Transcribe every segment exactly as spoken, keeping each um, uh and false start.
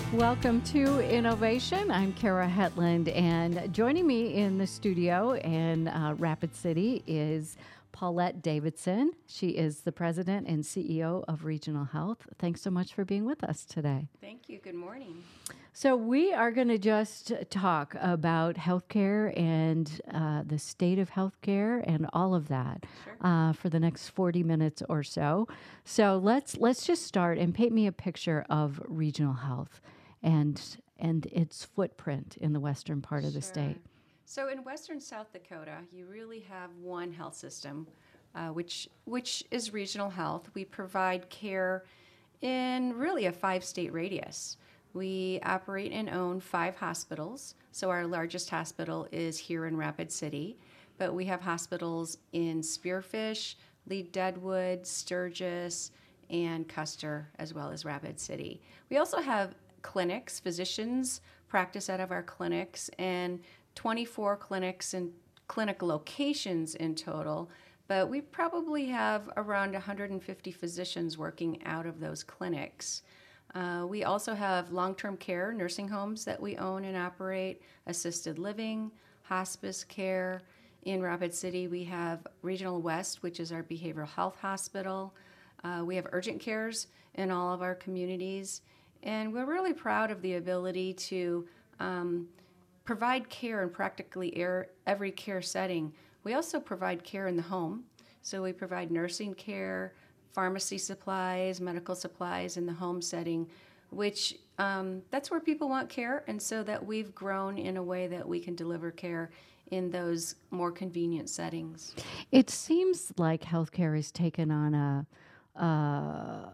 Welcome to Innovation. I'm Kara Hetland, and joining me in the studio in uh, Rapid City is Paulette Davidson. She is the president and C E O of Regional Health. Thanks so much for being with us today. Thank you. Good morning. So we are going to just talk about healthcare and uh, the state of healthcare and all of that Sure. uh, for the next forty minutes or so. So let's let's just start and paint me a picture of regional health and and its footprint in the western part of the Sure. state. So in western South Dakota, you really have one health system, uh, which which is Regional Health. We provide care in really a five-state radius. We operate and own five hospitals. So our largest hospital is here in Rapid City, but we have hospitals in Spearfish, Lee Deadwood, Sturgis, and Custer, as well as Rapid City. We also have clinics. Physicians practice out of our clinics, and twenty-four clinics and clinic locations in total, but we probably have around one hundred fifty physicians working out of those clinics. Uh, we also have long-term care nursing homes that we own and operate, assisted living, hospice care. In Rapid City, we have Regional West, which is our behavioral health hospital. Uh, we have urgent cares in all of our communities, and we're really proud of the ability to um, provide care in practically er- every care setting. We also provide care in the home, so we provide nursing care, pharmacy supplies, medical supplies in the home setting, which um, that's where people want care, and so that we've grown in a way that we can deliver care in those more convenient settings. It seems like healthcare has taken on a, uh,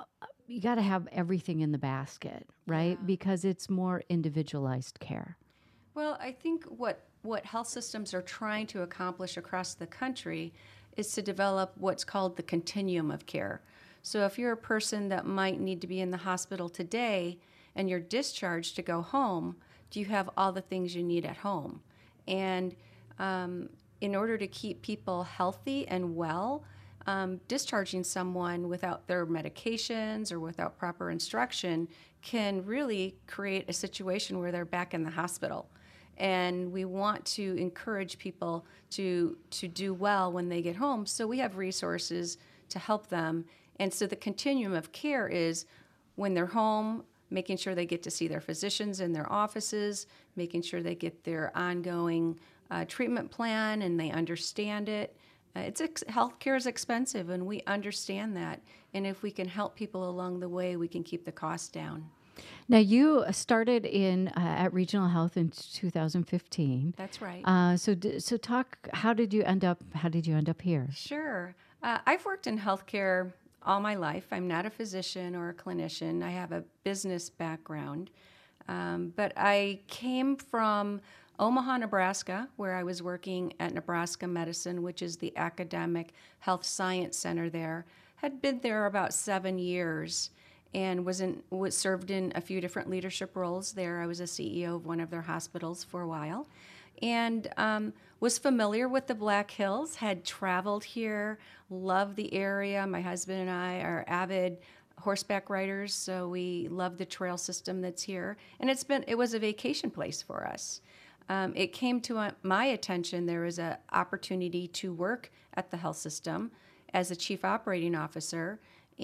you got to have everything in the basket, right? Yeah. Because it's more individualized care. Well, I think what, what health systems are trying to accomplish across the country is to develop what's called the continuum of care. So if you're a person that might need to be in the hospital today and you're discharged to go home, do you have all the things you need at home? And um, in order to keep people healthy and well, um, discharging someone without their medications or without proper instruction can really create a situation where they're back in the hospital. And we want to encourage people to to do well when they get home, so we have resources to help them. And so the continuum of care is when they're home, making sure they get to see their physicians in their offices, making sure they get their ongoing uh, treatment plan and they understand it. Uh, it's ex- healthcare is expensive, and we understand that. And if we can help people along the way, we can keep the cost down. Now, you started in uh, at Regional Health in two thousand fifteen. That's right. Uh, so, d- so talk. How did you end up? How did you end up here? Sure. Uh, I've worked in healthcare all my life. I'm not a physician or a clinician. I have a business background. Um, but I came from Omaha, Nebraska, where I was working at Nebraska Medicine, which is the academic health science center there. Had been there about seven years and was in was served in a few different leadership roles there. I was a C E O of one of their hospitals for a while, and um, was familiar with the Black Hills, had traveled here, loved the area. My husband and I are avid horseback riders, so we love the trail system that's here. And it's been it was a vacation place for us. Um, it came to uh, my attention there was an opportunity to work at the health system as a chief operating officer,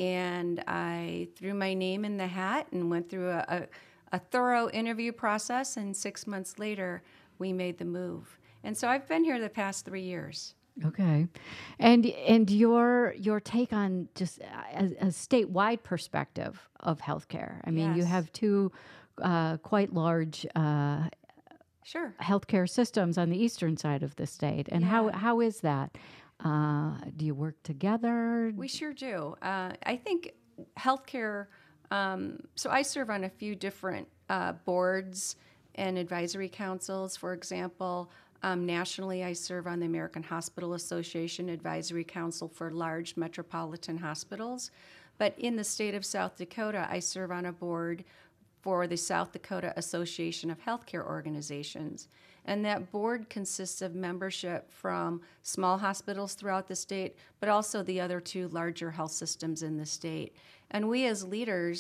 and I threw my name in the hat and went through a, a, a thorough interview process, and six months later, we made the move. And so I've been here the past three years. Okay, and and your your take on just a, a statewide perspective of healthcare. I mean, you Yes. have two uh, quite large uh, Sure. healthcare systems on the eastern side of the state, and how Yeah. how is that? Uh, do you work together? We sure do. Uh, I think healthcare, um, so I serve on a few different uh, boards and advisory councils. For example, um, nationally, I serve on the American Hospital Association Advisory Council for large metropolitan hospitals. But in the state of South Dakota, I serve on a board for the South Dakota Association of Healthcare Organizations. And that board consists of membership from small hospitals throughout the state, but also the other two larger health systems in the state. And we as leaders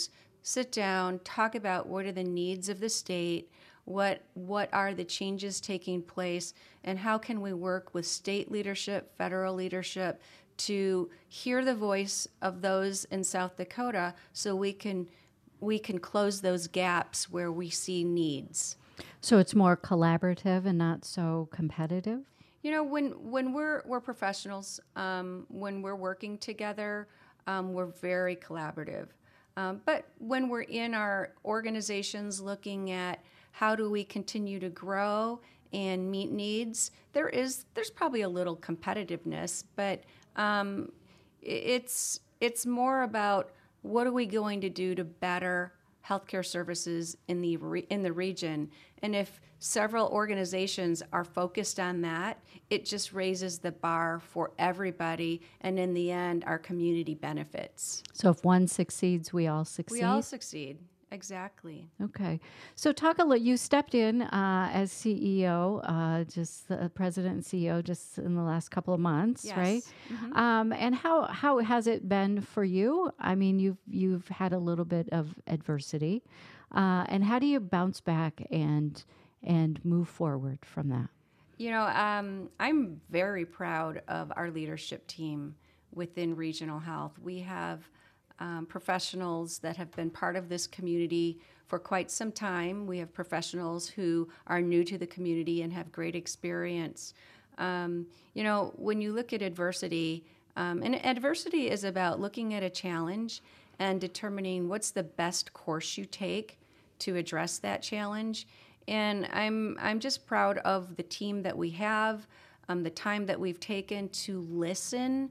sit down, talk about what are the needs of the state, what what are the changes taking place, and how can we work with state leadership, federal leadership to hear the voice of those in South Dakota so we can we can close those gaps where we see needs. So it's more collaborative and not so competitive? You know, when when we're we're professionals, um, when we're working together, um, we're very collaborative. Um, but when we're in our organizations looking at how do we continue to grow and meet needs, there is there's probably a little competitiveness, but um, it's it's more about what are we going to do to better healthcare services in the re- in the region. And if several organizations are focused on that, it just raises the bar for everybody, and in the end, our community benefits. So if one succeeds, we all succeed? We all succeed. Exactly. Okay. So talk a little, you stepped in uh, as C E O, uh, just the president and C E O just in the last couple of months, Yes. right? Mhm. Um, and how, how has it been for you? I mean, you've, you've had a little bit of adversity. Uh, and how do you bounce back and, and move forward from that? You know, um, I'm very proud of our leadership team within Regional Health. We have um, professionals that have been part of this community for quite some time. We have professionals who are new to the community and have great experience. Um, you know, when you look at adversity, um, and adversity is about looking at a challenge and determining what's the best course you take to address that challenge. And I'm I'm just proud of the team that we have, um, the time that we've taken to listen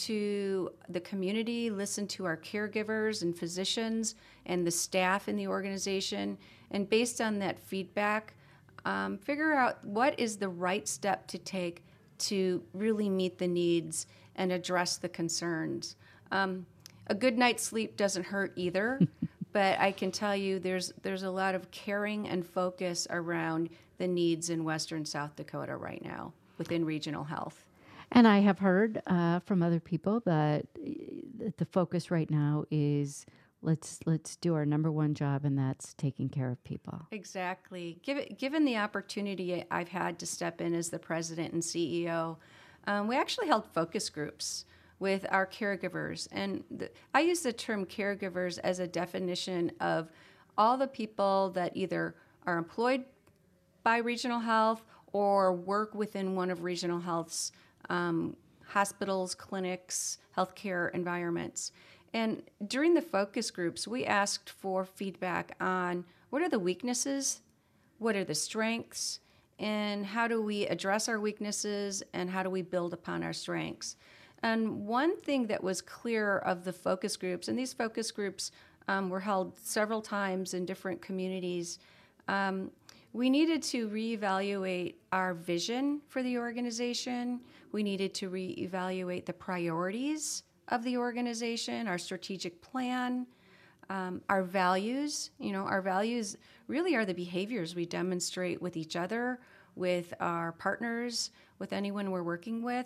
to the community, listen to our caregivers and physicians and the staff in the organization, and based on that feedback, um, figure out what is the right step to take to really meet the needs and address the concerns. Um, a good night's sleep doesn't hurt either. But I can tell you there's there's a lot of caring and focus around the needs in Western South Dakota right now within Regional Health. And I have heard uh, from other people that uh, the focus right now is let's let's do our number one job, and that's taking care of people. Exactly. Given, given the opportunity I've had to step in as the president and C E O, um, we actually held focus groups with our caregivers. And the, I use the term caregivers as a definition of all the people that either are employed by Regional Health or work within one of Regional Health's um, hospitals, clinics, healthcare environments. And during the focus groups, we asked for feedback on what are the weaknesses, what are the strengths, and how do we address our weaknesses, and how do we build upon our strengths. And one thing that was clear of the focus groups, and these focus groups um, were held several times in different communities, um, we needed to reevaluate our vision for the organization. We needed to reevaluate the priorities of the organization, our strategic plan, um, our values. You know, our values really are the behaviors we demonstrate with each other, with our partners, with anyone we're working with.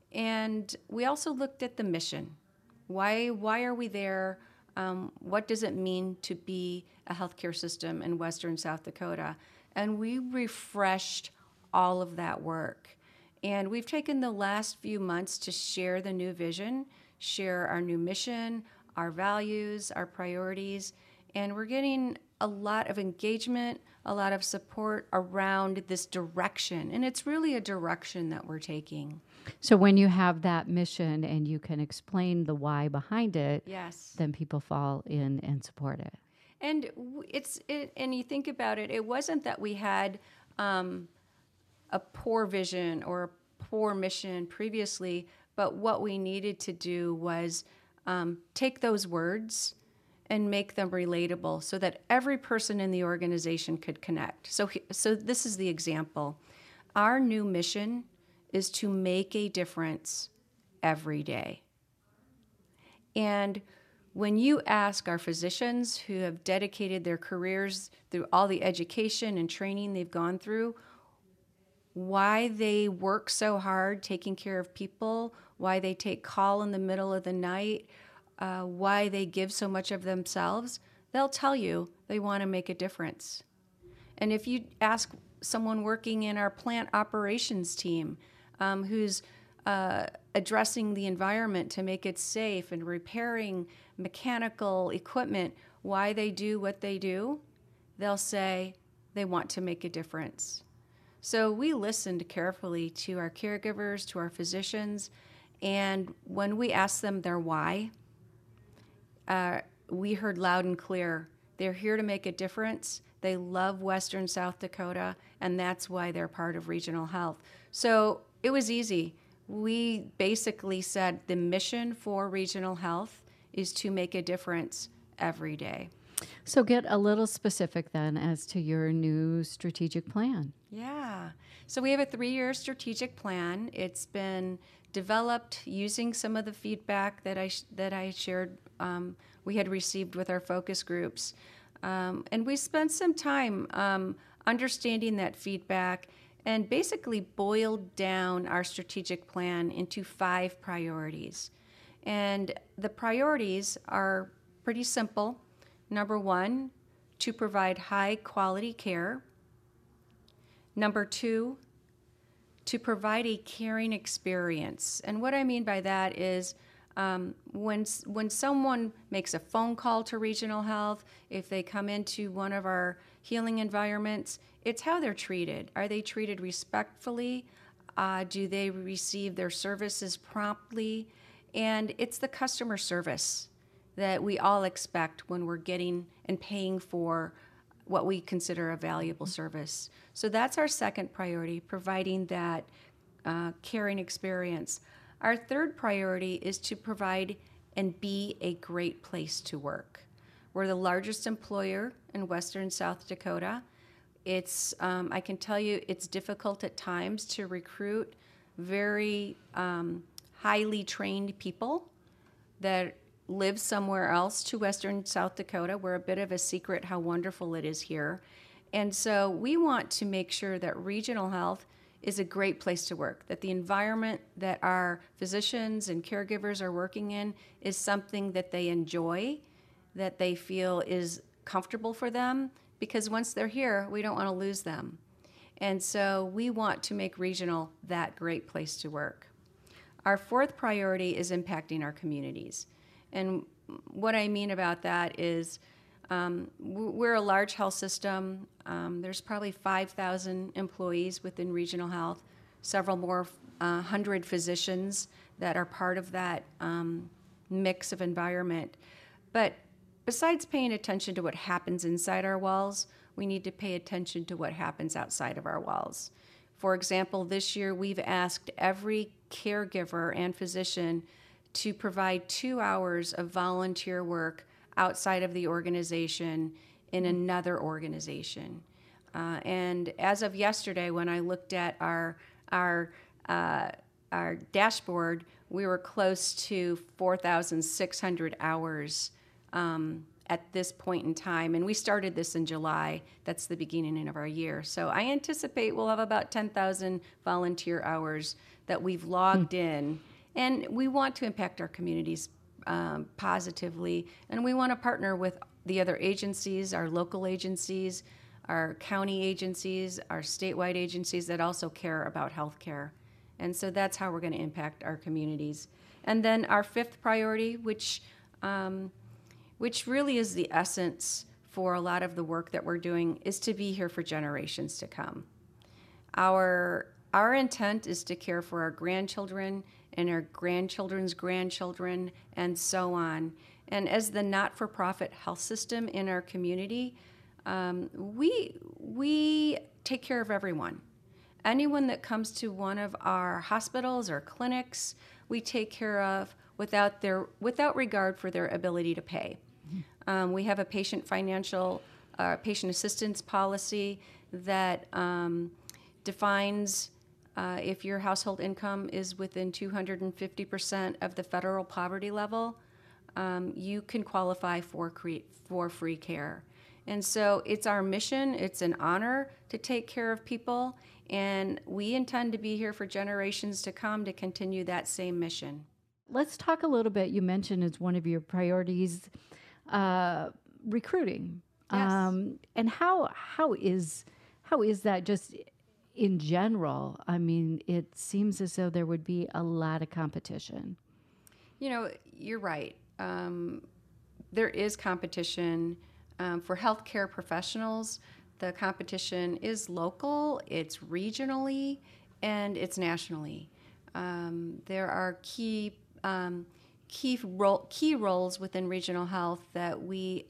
And we also looked at the mission. Why, why are we there? Um, what does it mean to be a healthcare system in Western South Dakota? And we refreshed all of that work. And we've taken the last few months to share the new vision, share our new mission, our values, our priorities, and we're getting a lot of engagement, a lot of support around this direction. And it's really a direction that we're taking. So when you have that mission and you can explain the why behind it, yes, then people fall in and support it. And it's it, and you think about it, it wasn't that we had um, a poor vision or a poor mission previously, but what we needed to do was um, take those words and make them relatable so that every person in the organization could connect. So, so this is the example. Our new mission is to make a difference every day. And when you ask our physicians who have dedicated their careers through all the education and training they've gone through, why they work so hard taking care of people, why they take call in the middle of the night, uh, why they give so much of themselves, they'll tell you they want to make a difference. And if you ask someone working in our plant operations team um, who's uh, addressing the environment to make it safe and repairing mechanical equipment, why they do what they do, they'll say they want to make a difference. So we listened carefully to our caregivers, to our physicians, and when we asked them their why, uh, we heard loud and clear, they're here to make a difference. They love Western South Dakota, and that's why they're part of Regional Health. So it was easy. We basically said the mission for Regional Health is to make a difference every day. So get a little specific then as to your new strategic plan. Yeah. So we have a three-year strategic plan. It's been developed using some of the feedback that I sh- that I shared um, we had received with our focus groups. Um, and we spent some time um, understanding that feedback and basically boiled down our strategic plan into five priorities. And the priorities are pretty simple. Number one, to provide high quality care. Number two, to provide a caring experience. And what I mean by that is um, when, when someone makes a phone call to Regional Health, if they come into one of our healing environments, it's how they're treated. Are they treated respectfully? Uh, do they receive their services promptly? And it's the customer service that we all expect when we're getting and paying for what we consider a valuable service. So that's our second priority, providing that uh, caring experience. Our third priority is to provide and be a great place to work. We're the largest employer in Western South Dakota. It's, um, I can tell you, it's difficult at times to recruit very um, highly trained people that live somewhere else to Western South Dakota. We're a bit of a secret how wonderful it is here. And so we want to make sure that Regional Health is a great place to work, that the environment that our physicians and caregivers are working in is something that they enjoy, that they feel is comfortable for them, because once they're here, we don't want to lose them. And so we want to make Regional that great place to work. Our fourth priority is impacting our communities. And what I mean about that is um, we're a large health system. Um, there's probably five thousand employees within Regional Health, several more uh, hundred physicians that are part of that um, mix of environment. But besides paying attention to what happens inside our walls, we need to pay attention to what happens outside of our walls. For example, this year we've asked every caregiver and physician to provide two hours of volunteer work outside of the organization in another organization. Uh, and as of yesterday, when I looked at our our uh, our dashboard, we were close to four thousand six hundred hours um, at this point in time. And we started this in July. That's the beginning of our year. So I anticipate we'll have about ten thousand volunteer hours that we've logged in. And we want to impact our communities um, positively, and we want to partner with the other agencies, our local agencies, our county agencies, our statewide agencies that also care about healthcare. And so that's how we're going to impact our communities. And then our fifth priority, which um, which really is the essence for a lot of the work that we're doing, is to be here for generations to come. Our our intent is to care for our grandchildren and our grandchildren's grandchildren, and so on. And as the not-for-profit health system in our community, um, we we take care of everyone. Anyone that comes to one of our hospitals or clinics, we take care of without their without regard for their ability to pay. Mm-hmm. Um, we have a patient financial uh, patient assistance policy that um, defines Uh, if your household income is within two hundred fifty percent of the federal poverty level, um, you can qualify for cre- for free care. And so it's our mission, it's an honor to take care of people, and we intend to be here for generations to come to continue that same mission. Let's talk a little bit. You mentioned as one of your priorities uh, recruiting. Yes. Um, and how how is how is that just in general? I mean, it seems as though there would be a lot of competition. You know, you're right. Um, there is competition um, for healthcare professionals. The competition is local, it's regionally, and it's nationally. Um, there are key um, key role, key roles within regional health that we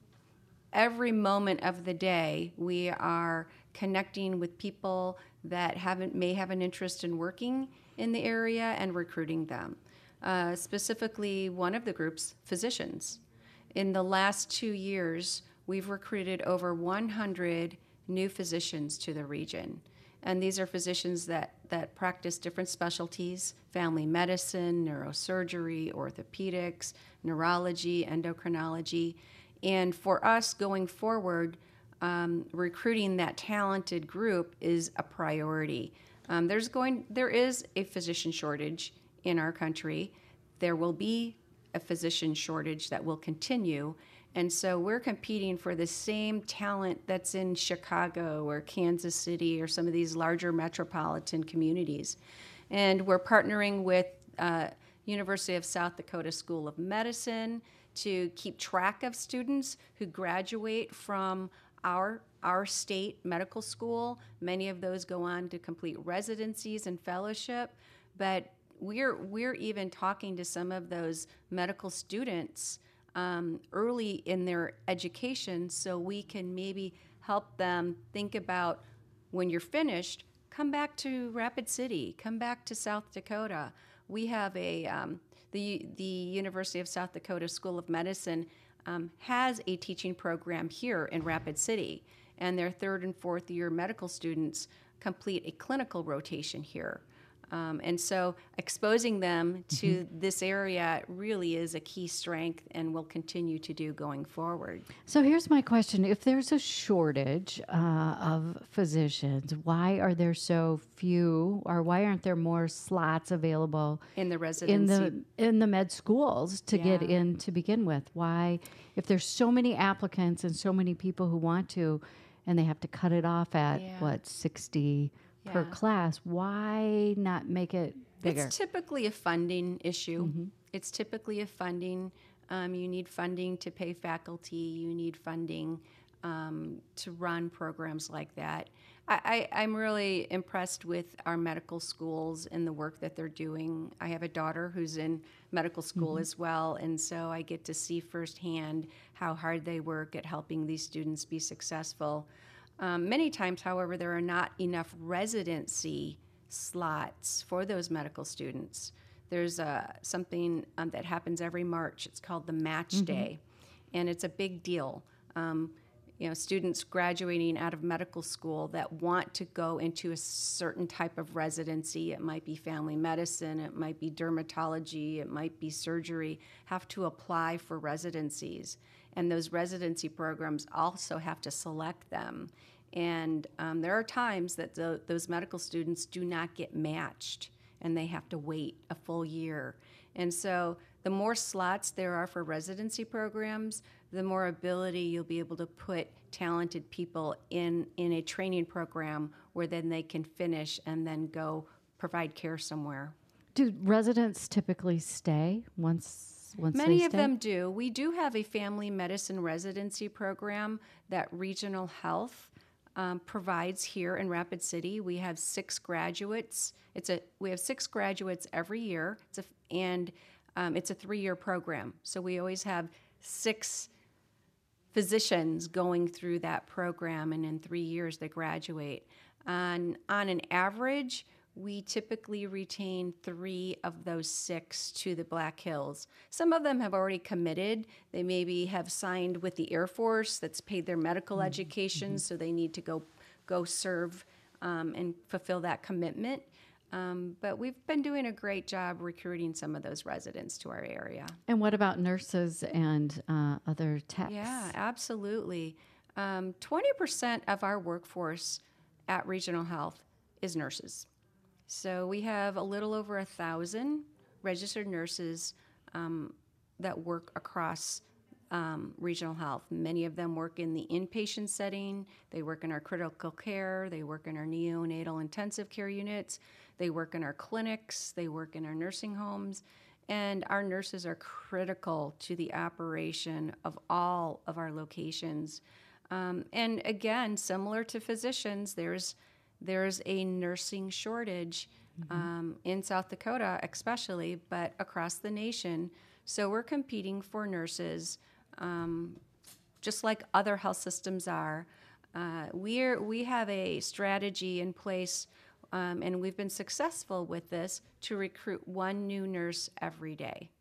every moment of the day we are connecting with people that haven't may have an interest in working in the area and recruiting them. Uh, specifically, one of the groups, physicians. In the last two years, we've recruited over one hundred new physicians to the region. And these are physicians that, that practice different specialties: family medicine, neurosurgery, orthopedics, neurology, endocrinology. And for us going forward, um, recruiting that talented group is a priority. Um, there's going, there is a physician shortage in our country. There will be a physician shortage that will continue. And so we're competing for the same talent that's in Chicago or Kansas City or some of these larger metropolitan communities. And we're partnering with uh, University of South Dakota School of Medicine to keep track of students who graduate from our our state medical school. Many of those go on to complete residencies and fellowship, but we're we're even talking to some of those medical students um, early in their education, so we can maybe help them think about, when you're finished, come back to Rapid City, come back to South Dakota. We have a um, the the University of South Dakota School of Medicine um, has a teaching program here in Rapid City, and their third and fourth year medical students complete a clinical rotation here. Um, and so exposing them to mm-hmm. this area really is a key strength and will continue to do going forward. So here's my question. If there's a shortage uh, of physicians, why are there so few, or why aren't there more slots available in the residency? In the, in the med schools to yeah. get in to begin with? Why, if there's so many applicants and so many people who want to, and they have to cut it off at, yeah. what, sixty Yeah. per class, why not make it bigger? It's typically a funding issue. Mm-hmm. It's typically a funding. Um, you need funding to pay faculty. You need funding um, to run programs like that. I, I, I'm really impressed with our medical schools and the work that they're doing. I have a daughter who's in medical school mm-hmm. as well, and so I get to see firsthand how hard they work at helping these students be successful. Um, many times, however, there are not enough residency slots for those medical students. There's uh, something um, that happens every March. It's called the Match mm-hmm. Day, and it's a big deal. Um, you know, students graduating out of medical school that want to go into a certain type of residency, it might be family medicine, it might be dermatology, it might be surgery, have to apply for residencies. And those residency programs also have to select them. And um, there are times that the, those medical students do not get matched, and they have to wait a full year. And so the more slots there are for residency programs, the more ability you'll be able to put talented people in, in a training program where then they can finish and then go provide care somewhere. Do residents typically stay once Once Many they of stay? them do. We do have a family medicine residency program that Regional Health um, provides here in Rapid City. We have six graduates. It's a we have six graduates every year. It's a and um, it's a three-year program. So we always have six physicians going through that program, and in three years they graduate. On on an average, we typically retain three of those six to the Black Hills. Some of them have already committed. They maybe have signed with the Air Force that's paid their medical mm-hmm. education, mm-hmm. so they need to go go serve um, and fulfill that commitment. Um, but we've been doing a great job recruiting some of those residents to our area. And what about nurses and uh, other techs? Yeah, absolutely. Um, twenty percent of our workforce at Regional Health is nurses. So we have a little over a thousand registered nurses um, that work across um, regional health. Many of them work in the inpatient setting. They work in our critical care. They work in our neonatal intensive care units. They work in our clinics. They work in our nursing homes. And our nurses are critical to the operation of all of our locations. Um, and again, similar to physicians, there's there's a nursing shortage mm-hmm. um, in South Dakota, especially, but across the nation. So we're competing for nurses, um, just like other health systems are. Uh, we're we have a strategy in place. Um, and we've been successful with this to recruit one new nurse every day.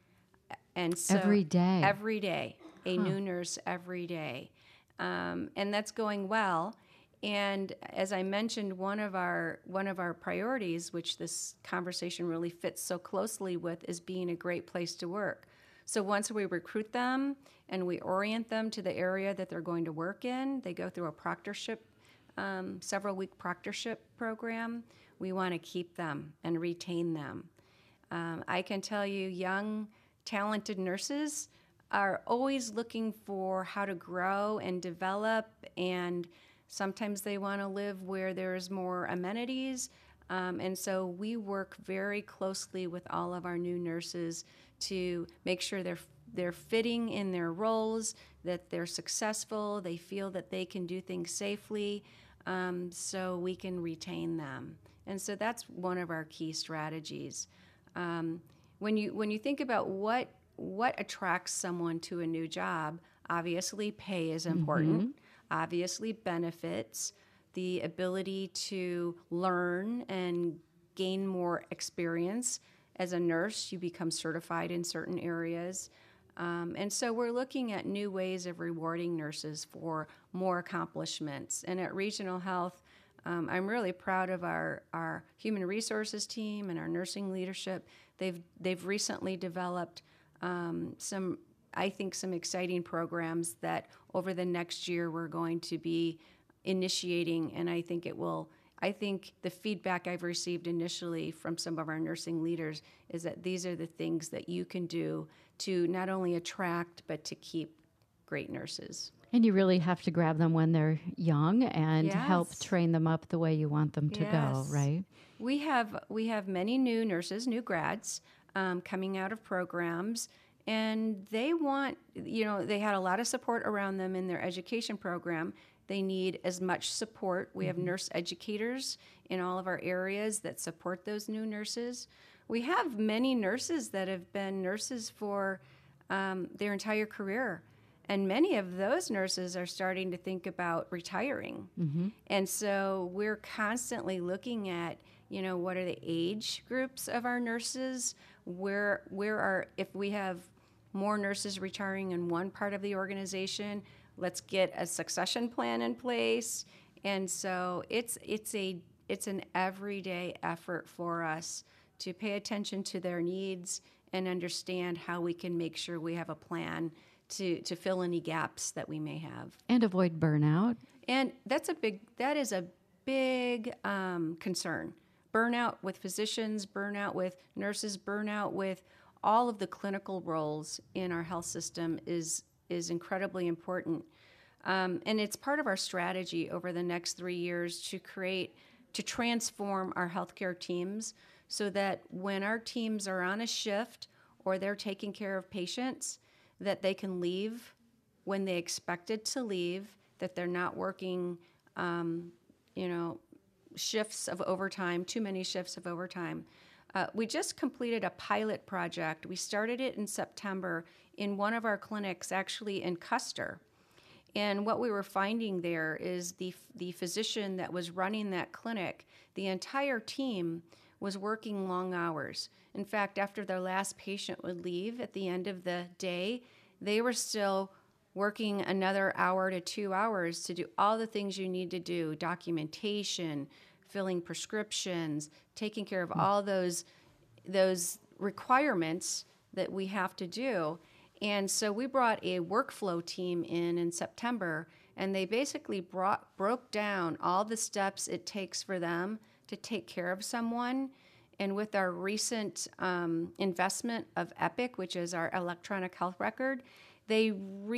And so every day, every day, a huh. new nurse every day, um, and that's going well. And as I mentioned, one of our one of our priorities, which this conversation really fits so closely with, is being a great place to work. So once we recruit them and we orient them to the area that they're going to work in, they go through a proctorship. Um, several week proctorship program. We want to keep them and retain them. Um, I can tell you, young, talented nurses are always looking for how to grow and develop, and sometimes they want to live where there's more amenities. Um, and so we work very closely with all of our new nurses to make sure they're they're fitting in their roles, that they're successful, they feel that they can do things safely. Um, so we can retain them. And so that's one of our key strategies. Um, when you when you think about what what attracts someone to a new job, obviously pay is important, mm-hmm. obviously benefits, the ability to learn and gain more experience. As a nurse, you become certified in certain areas. Um, and so we're looking at new ways of rewarding nurses for more accomplishments. And at Regional Health, um, I'm really proud of our, our human resources team and our nursing leadership. They've they've recently developed um, some, I think, some exciting programs that over the next year we're going to be initiating, and I think it will. I think the feedback I've received initially from some of our nursing leaders is that these are the things that you can do to not only attract but to keep great nurses. And you really have to grab them when they're young and yes. help train them up the way you want them to yes. go, right? We have we have many new nurses, new grads um, coming out of programs, and they want, you know, they had a lot of support around them in their education program. They need as much support. We have mm-hmm. nurse educators in all of our areas that support those new nurses. We have many nurses that have been nurses for um, their entire career. And many of those nurses are starting to think about retiring. Mm-hmm. And so we're constantly looking at, you know, what are the age groups of our nurses? Where, where are, if we have more nurses retiring in one part of the organization, let's get a succession plan in place. And so it's it's a it's an everyday effort for us to pay attention to their needs and understand how we can make sure we have a plan to, to fill any gaps that we may have. And avoid burnout. And that's a big that is a big um, concern. Burnout with physicians, burnout with nurses, burnout with all of the clinical roles in our health system is is incredibly important. Um, and it's part of our strategy over the next three years to create, to transform our healthcare teams so that when our teams are on a shift or they're taking care of patients, that they can leave when they expected to leave, that they're not working, um, you know, shifts of overtime, too many shifts of overtime. Uh, we just completed a pilot project. We started it in September in one of our clinics, actually in Custer. And what we were finding there is the the physician that was running that clinic, the entire team was working long hours. In fact, after their last patient would leave at the end of the day, they were still working another hour to two hours to do all the things you need to do, documentation, filling prescriptions, taking care of all those those requirements that we have to do. And so we brought a workflow team in in September, and they basically brought broke down all the steps it takes for them to take care of someone. And with our recent um, investment of Epic, which is our electronic health record, they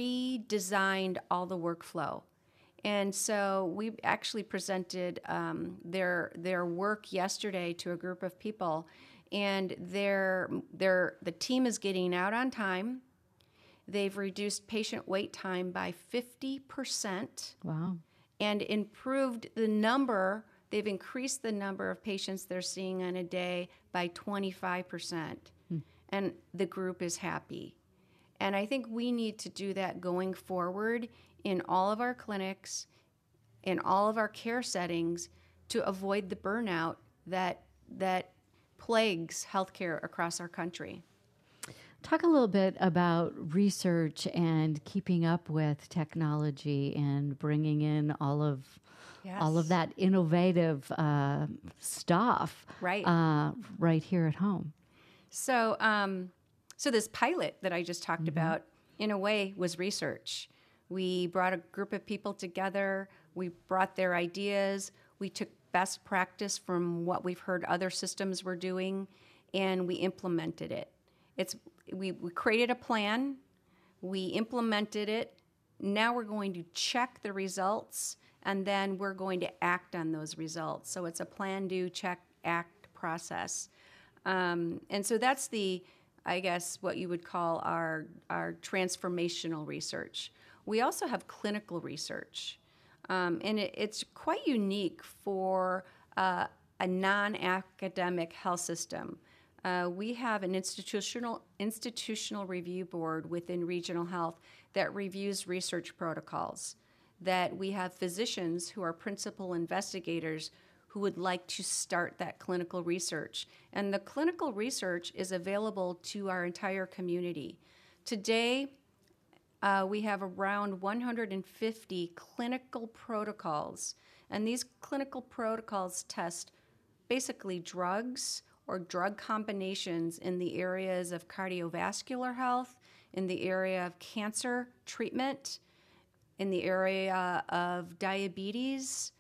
redesigned all the workflow. And so we actually presented um, their their work yesterday to a group of people, and their their the team is getting out on time. They've reduced patient wait time by fifty percent. Wow. And improved the number. They've increased the number of patients they're seeing on a day by twenty-five percent. Hmm. And the group is happy. And I think we need to do that going forward in all of our clinics, in all of our care settings, to avoid the burnout that that plagues healthcare across our country. Talk a little bit about research and keeping up with technology and bringing in all of yes. all of that innovative uh, stuff right uh, right here at home. So, um, so this pilot that I just talked mm-hmm. about, in a way, was research. We brought a group of people together. We brought their ideas. We took best practice from what we've heard other systems were doing, and we implemented it. It's we, we created a plan. We implemented it. Now we're going to check the results, and then we're going to act on those results. So it's a plan, do, check, act process. Um, and so that's the, I guess, what you would call our, our transformational research. We also have clinical research, um, and it, it's quite unique for uh, a non-academic health system. Uh, we have an institutional institutional review board within Regional Health that reviews research protocols, that we have physicians who are principal investigators who would like to start that clinical research. And the clinical research is available to our entire community. Today, uh, we have around one hundred fifty clinical protocols, and these clinical protocols test basically drugs or drug combinations in the areas of cardiovascular health, in the area of cancer treatment, in the area of diabetes,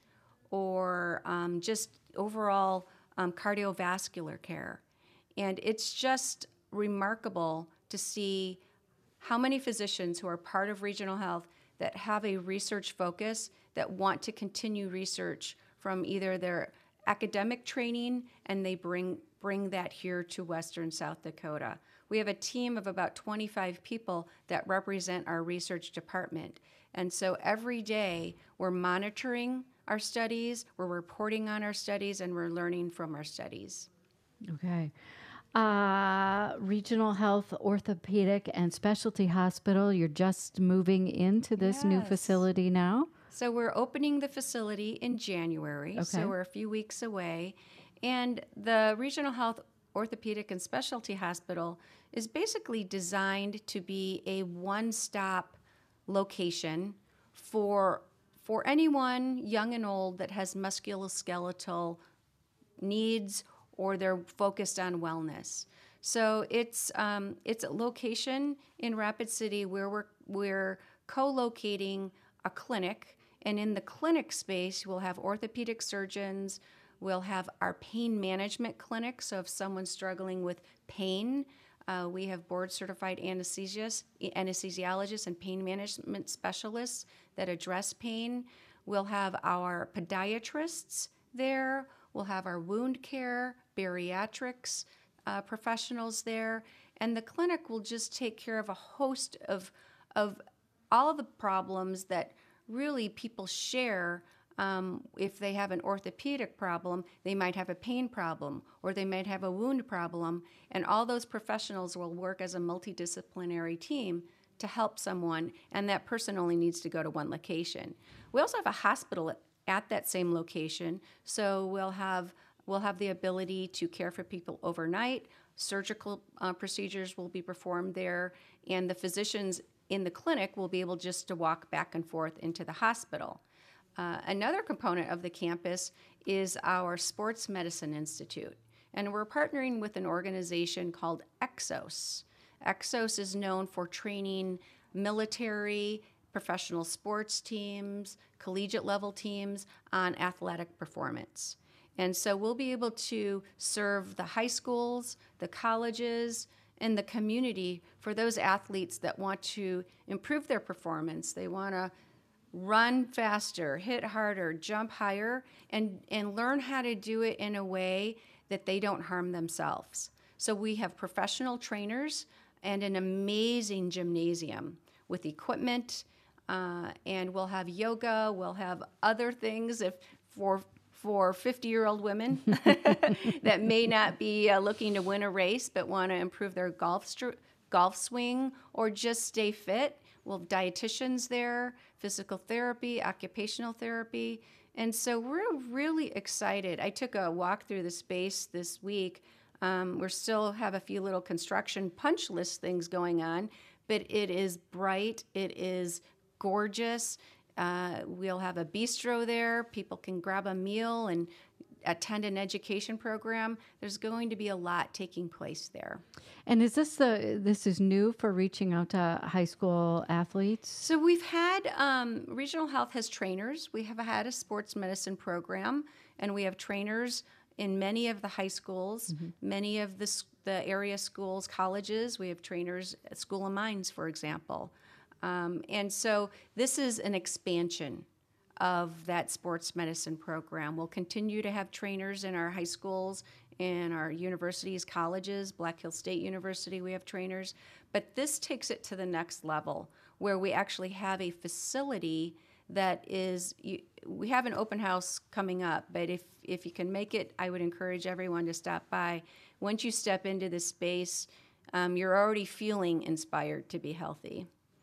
or um, just overall um, cardiovascular care. And it's just remarkable to see how many physicians who are part of Regional Health that have a research focus, that want to continue research from either their academic training, and they bring bring that here to Western South Dakota. We have a team of about twenty-five people that represent our research department. And so every day we're monitoring our studies, we're reporting on our studies, and we're learning from our studies. Okay. Uh, Regional Health Orthopedic and Specialty Hospital, you're just moving into this yes. new facility now? So we're opening the facility in January, okay. so we're a few weeks away. And the Regional Health Orthopedic and Specialty Hospital is basically designed to be a one-stop location for, for anyone, young and old, that has musculoskeletal needs or they're focused on wellness. So it's um, it's a location in Rapid City where we're, we're co-locating a clinic. And in the clinic space, we'll have orthopedic surgeons. We'll have our pain management clinic. So if someone's struggling with pain, uh, we have board-certified anesthesiologists, anesthesiologists and pain management specialists that address pain. We'll have our podiatrists there. We'll have our wound care, bariatrics uh, professionals there. And the clinic will just take care of a host of, of all of the problems that really people share. Um, if they have an orthopedic problem, they might have a pain problem, or they might have a wound problem, and all those professionals will work as a multidisciplinary team to help someone, and that person only needs to go to one location. We also have a hospital at, at that same location, so we'll have we'll have the ability to care for people overnight. Surgical uh, procedures will be performed there, and the physicians in the clinic will be able just to walk back and forth into the hospital. Uh, another component of the campus is our Sports Medicine Institute, and we're partnering with an organization called Exos. Exos is known for training military, professional sports teams, collegiate level teams on athletic performance. And so we'll be able to serve the high schools, the colleges, in the community for those athletes that want to improve their performance. They want to run faster, hit harder, jump higher, and, and learn how to do it in a way that they don't harm themselves. So we have professional trainers and an amazing gymnasium with equipment, uh, and we'll have yoga, we'll have other things if for for fifty-year-old women that may not be uh, looking to win a race but want to improve their golf str- golf swing or just stay fit. We'll have dietitians there, physical therapy, occupational therapy. And so we're really excited. I took a walk through the space this week. Um, we still have a few little construction punch list things going on, but it is bright. It is gorgeous. Uh, we'll have a bistro there. People can grab a meal and attend an education program. There's going to be a lot taking place there. And is this the this is new for reaching out to high school athletes? So we've had um, Regional Health has trainers. We have had a sports medicine program, and we have trainers in many of the high schools, mm-hmm. many of the the area schools, colleges. We have trainers at School of Mines, for example. Um, and so this is an expansion of that sports medicine program. We'll continue to have trainers in our high schools, in our universities, colleges, Black Hills State University, we have trainers. But this takes it to the next level where we actually have a facility that is, you, we have an open house coming up, but if, if you can make it, I would encourage everyone to stop by. Once you step into this space, um, you're already feeling inspired to be healthy.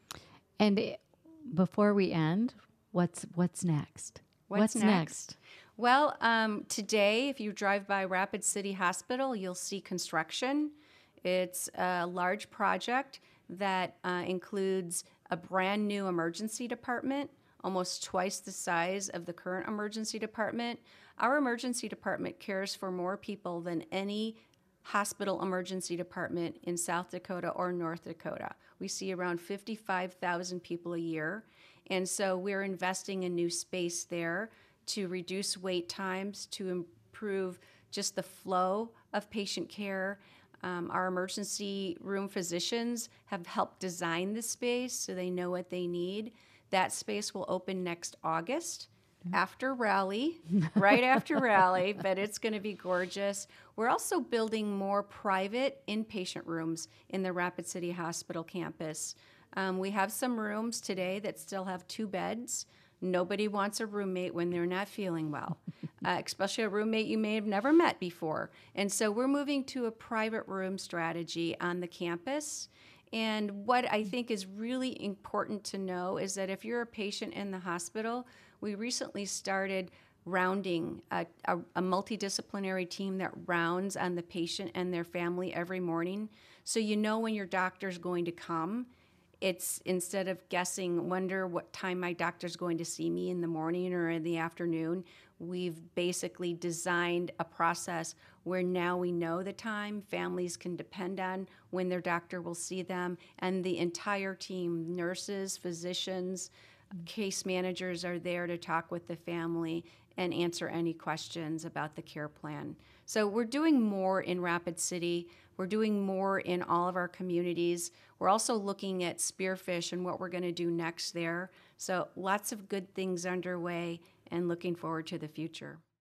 And it, before we end, what's what's next? What's, what's next? next? Well, um, today, if you drive by Rapid City Hospital, you'll see construction. It's a large project that uh, includes a brand new emergency department, almost twice the size of the current emergency department. Our emergency department cares for more people than any hospital emergency department in South Dakota or North Dakota. We see around fifty-five thousand people a year, and so we're investing in new space there to reduce wait times, to improve just the flow of patient care. Um, our emergency room physicians have helped design the space so they know what they need. That space will open next August. After Rally, right after Rally, but it's going to be gorgeous. We're also building more private inpatient rooms in the Rapid City Hospital campus. Um, we have some rooms today that still have two beds. Nobody wants a roommate when they're not feeling well, uh, especially a roommate you may have never met before. And so we're moving to a private room strategy on the campus. And what I think is really important to know is that if you're a patient in the hospital, we recently started rounding a, a, a multidisciplinary team that rounds on the patient and their family every morning. So you know when your doctor's going to come. It's instead of guessing, wonder what time my doctor's going to see me in the morning or in the afternoon, we've basically designed a process where now we know the time, families can depend on when their doctor will see them, and the entire team, nurses, physicians, case managers are there to talk with the family and answer any questions about the care plan. So we're doing more in Rapid City. We're doing more in all of our communities. We're also looking at Spearfish and what we're going to do next there. So lots of good things underway and looking forward to the future.